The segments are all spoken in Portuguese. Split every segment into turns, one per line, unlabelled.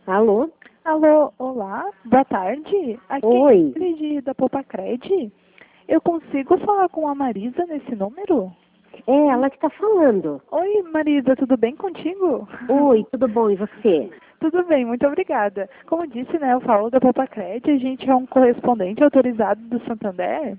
Alô?
Alô, olá, boa tarde. Aqui é
Oi.
Ingrid da Popacred. Eu consigo falar com a Marisa nesse número?
É ela que tá falando.
Oi, Marisa, tudo bem contigo?
Oi, tudo bom? E você?
Tudo bem, muito obrigada. Como disse, né, eu falo da Popacred, a gente é um correspondente autorizado do Santander.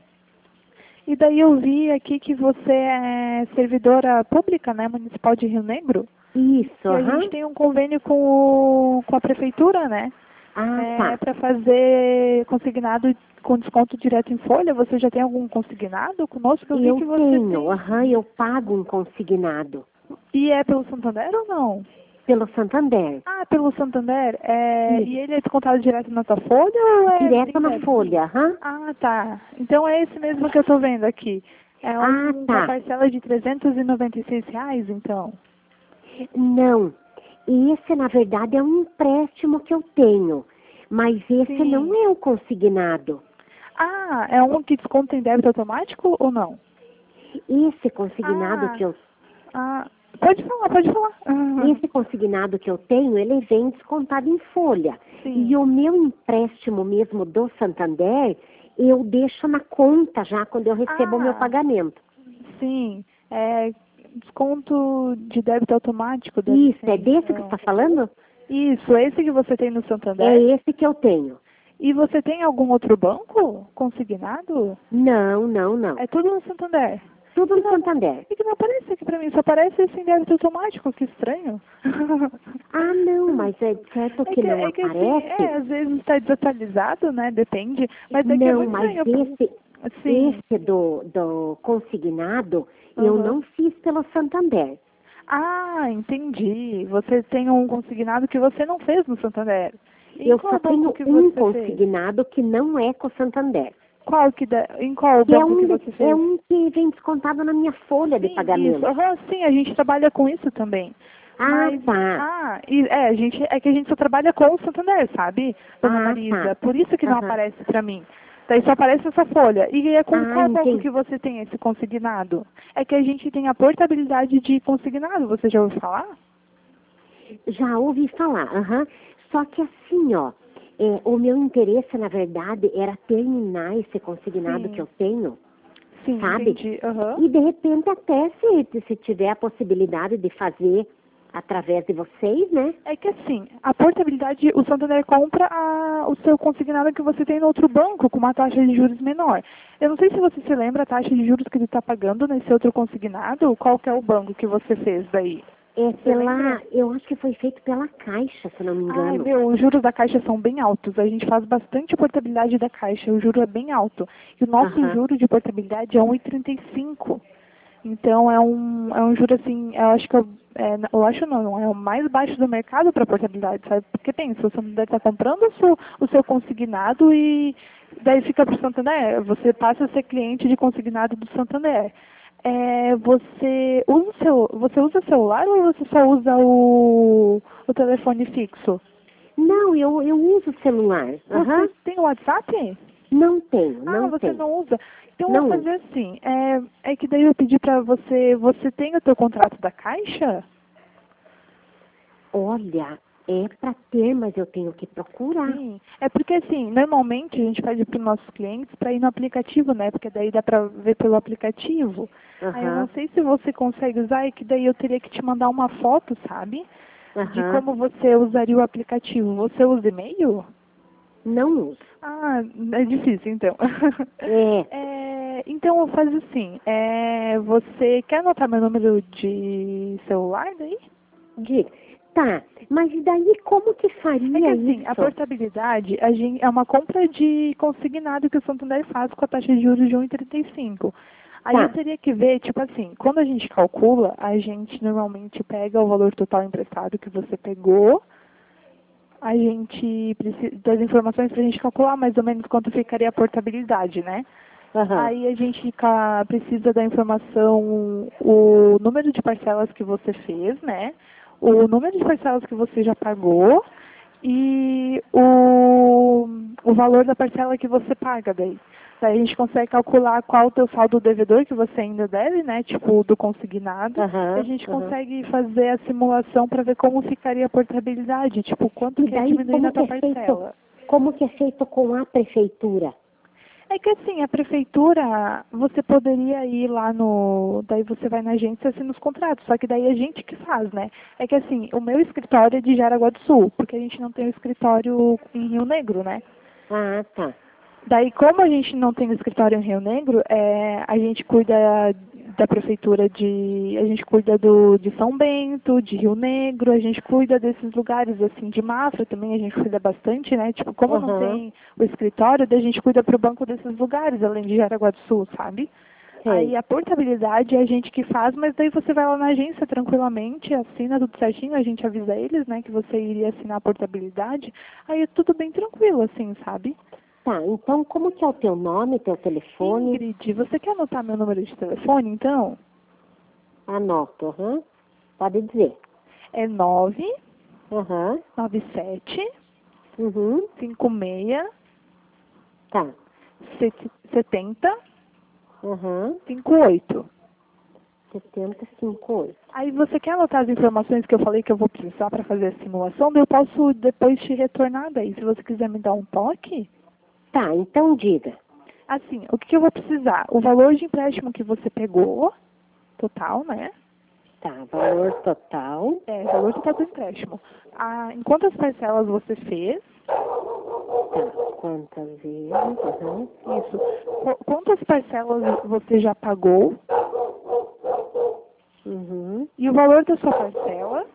E daí eu vi aqui que você é servidora pública, né, municipal de Rio Negro.
Isso,
E a
aham.
gente tem um convênio com a prefeitura, né?
Ah, tá.
Para fazer consignado com desconto direto em folha. Você já tem algum consignado conosco? Eu vi
Eu
que você
tenho,
tem.
aham, eu pago um consignado
E é pelo Santander ou não?
pelo Santander.
Ah, pelo Santander. E
Isso,
ele é descontado direto na tua folha ou é
direto
em
na
débito?
folha, aham.
Ah, tá. Então é esse mesmo que eu estou vendo aqui. É
Ah,
uma
tá.
parcela de R$ 396, então.
Não, esse na verdade é um empréstimo que eu tenho, mas esse não
Sim.
é o consignado.
Ah, é um que desconta em débito automático ou não?
Esse consignado
Ah,
que eu
ah, pode falar, pode falar.
Esse consignado que eu tenho, ele vem descontado em folha.
Sim.
E o meu empréstimo mesmo do Santander, eu deixo na conta já quando eu recebo o meu
Ah,
pagamento.
sim. É desconto de débito automático, deve
Isso,
ser,
é desse que você
então.
está falando?
Isso, esse que você tem no
É
Santander?
esse que eu tenho.
E você tem algum outro banco consignado?
Não, não, não.
É tudo no Santander.
Tudo
Que
no
não,
Santander.
e que não aparece aqui pra mim, só aparece esse em débito automático, que estranho.
Ah, não, mas é certo que não
É que assim,
aparece?
às vezes está desatualizado, né? Depende. Mas é que é
Não,
muito
mas
estranho. Sim.
esse do consignado, eu
Aham.
não fiz pelo Santander.
Ah, entendi. Você tem um consignado que você não fez no Santander. E em
Eu só
qual banco
tenho
que
um
você fez?
consignado que não é com o Santander.
Em qual
Que é
banco que você
é
fez?
um que vem descontado na minha folha de
Sim, isso.
pagamento.
Aham, sim, a gente trabalha com isso também.
Ah,
Mas,
tá.
é que a gente só trabalha com o Santander, sabe, dona
Ah, tá.
Marisa? Por isso que não
Aham.
aparece pra mim. Daí só aparece essa folha. E é com
Ah,
qual banco
entendi.
que você tem esse consignado? É que a gente tem a portabilidade de consignado, você já ouviu falar?
Já ouvi falar. Aham. Só que assim, ó, o meu interesse, na verdade, era terminar esse consignado que eu
Sim,
tenho,
sim,
sabe?
entendi. Aham.
E de repente até se tiver a possibilidade de fazer através de vocês, né?
É que assim, a portabilidade, o Santander compra o seu consignado que você tem no outro banco com uma taxa de juros menor. Eu não sei se você se lembra a taxa de juros que ele está pagando nesse outro consignado, qual que é o banco que você fez daí?
É
Você lembra?
pela, eu acho que foi feito pela Caixa, se não me
Ai,
engano.
meu, os juros da Caixa são bem altos. A gente faz bastante portabilidade da Caixa, o juro é bem alto. E o nosso
Aham.
juro de portabilidade é 1,35. Então é um juro assim, eu acho que eu acho não, é o mais baixo do mercado para portabilidade, sabe? Porque pensa, o Santander está comprando o seu consignado e daí fica para o Santander, você passa a ser cliente de consignado do Santander. Você usa celular ou você só usa o telefone fixo?
Não, eu uso celular.
Você
Aham.
tem o WhatsApp?
Não tenho,
Ah,
não
você
tenho.
não usa? Então eu vou
Não uso.
fazer assim. É que daí eu pedi pra você tem o teu contrato da Caixa?
Olha, é para ter, mas eu tenho que procurar.
Sim. É porque assim, normalmente a gente pede para os nossos clientes para ir no aplicativo, né? Porque daí dá pra ver pelo aplicativo. Aí eu não
Aham,
sei se você consegue usar, é que daí eu teria que te mandar uma foto, sabe? De
aham.
como você usaria o aplicativo. Você usa e-mail?
Não uso.
Ah, é difícil então.
É,
Então faz assim, você quer anotar meu número de celular daí?
diga. Tá, mas e daí como que
É que
faria
assim, a
isso?
portabilidade é uma compra de consignado que o Santander faz com a taxa de juros de 1,35. Aí eu
Tá,
teria que ver, tipo assim, quando a gente calcula, a gente normalmente pega o valor total emprestado que você pegou, a gente precisa das informações para a gente calcular mais ou menos quanto ficaria a portabilidade, né?
aham,
Aí a gente precisa da informação, o número de parcelas que você fez, né? O número de parcelas que você já pagou e o valor da parcela que você paga daí. Daí a gente consegue calcular qual o teu saldo devedor que você ainda deve, né? Tipo, do consignado.
Aham,
E a gente
aham.
consegue fazer a simulação para ver como ficaria a portabilidade. Tipo, quanto
E
que é
daí,
diminuir na tua parcela.
como que é feito com a prefeitura?
É que assim, a prefeitura, você poderia ir lá no... Daí você vai na agência e assina os contratos, só que daí a gente que faz, né? É que assim, o meu escritório é de Jaraguá do Sul, porque a gente não tem o escritório em Rio Negro, né?
Ah, tá.
Daí, como a gente não tem o escritório em Rio Negro, a gente cuida da prefeitura de... A gente cuida de São Bento, de Rio Negro, a gente cuida desses lugares, assim, de Mafra também a gente cuida bastante, né? Tipo, como não
Aham,
tem o escritório, daí a gente cuida pro banco desses lugares, além de Jaraguá do Sul, sabe? Aí
sei.
a portabilidade é a gente que faz, mas daí você vai lá na agência tranquilamente, assina tudo certinho, a gente avisa eles, né, que você iria assinar a portabilidade, aí é tudo bem tranquilo, assim, sabe?
Tá, então como que é o teu nome, teu telefone?
Ingrid, você quer anotar meu número de telefone, então?
Anoto, aham. Pode dizer.
É 9
Aham,
97
uhum,
56
tá.
70
Aham,
58.
7058.
Aí você quer anotar as informações que eu falei que eu vou precisar para fazer a simulação? Daí eu posso depois te retornar daí, se você quiser me dar um toque.
Tá, então diga.
Assim, o que eu vou precisar? O valor de empréstimo que você pegou, total, né?
Tá, valor total.
Valor total do empréstimo. Em quantas parcelas você fez?
Tá, quantas vezes? Aham.
Isso. Quantas parcelas você já pagou?
Uhum.
E o valor da sua parcela?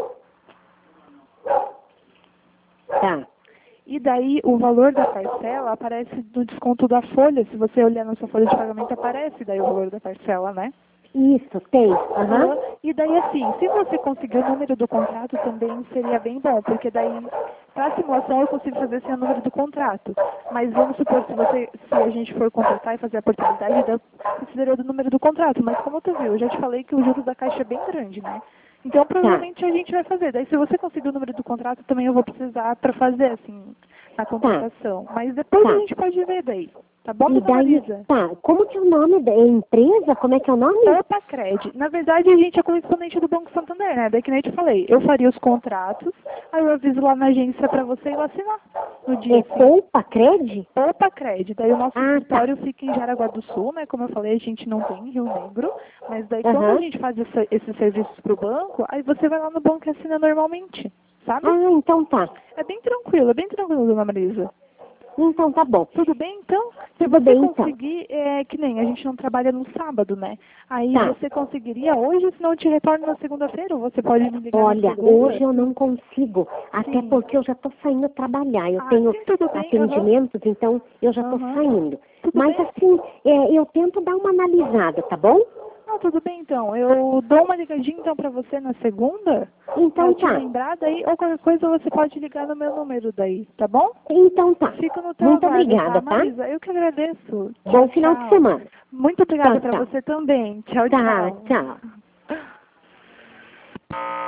Tá.
E daí o valor da parcela aparece no desconto da folha. Se você olhar na sua folha de pagamento, aparece daí o valor da parcela, né?
Isso, tem. Aham.
E daí assim, se você conseguir o número do contrato também seria bem bom, porque daí para a simulação eu consigo fazer sem o número do contrato. Mas vamos supor, se a gente for contratar e fazer a portabilidade, eu precisaria do número do contrato. Mas como tu viu, eu já te falei que o juros da Caixa é bem grande, né? Então
Tá,
provavelmente a gente vai fazer. Daí se você conseguir o número do contrato, também eu vou precisar para fazer assim, na
tá,
contratação. Mas depois a
tá.
gente pode ver daí. Tá bom,
E
dona
daí,
Marisa?
tá, como que é o nome da empresa? Como é que é o nome?
Opa, Cred. Na verdade, a gente é correspondente do Banco Santander, né? Daí que nem eu te falei. Eu faria os contratos, aí eu aviso lá na agência para você ir lá assinar no dia
É
assim.
Poupa Cred?
Opa, Cred. Daí o nosso
Ah, tá.
escritório fica em Jaraguá do Sul, né? Como eu falei, a gente não tem em Rio Negro. Mas daí quando a
Aham.
gente faz esses serviços pro banco, aí você vai lá no banco e assina normalmente, sabe?
Ah, então tá.
É bem tranquilo, dona Marisa.
Então tá bom.
Tudo bem, então? Se
Tudo
você
bem, então.
conseguir, que nem a gente não trabalha no sábado, né? Aí
Tá.
você conseguiria hoje, se não eu te retorno na segunda-feira, ou você pode me ligar na
Olha,
segunda?
hoje eu não consigo, até
Sim.
porque eu já estou saindo trabalhar. Eu
Ah,
tenho
sim, tudo bem. Aham.
atendimentos, então eu já estou
Aham.
saindo.
Tudo
Mas
bem?
assim, eu tento dar uma analisada, tá bom?
Ah, tudo bem, então. Eu dou uma ligadinha, então, pra você na segunda, pra
Então
te
tá.
lembrar daí, ou qualquer coisa você pode ligar no meu número daí, tá bom?
Então tá.
Fico no teu
Muito
aguardo, tá,
obrigada, tá?
Marisa? Eu que agradeço.
Bom
Tchau,
final de
tchau.
semana.
Muito
Tchau,
obrigada pra
tchau.
você também. Tchau,
Tá,
tchau.
tchau.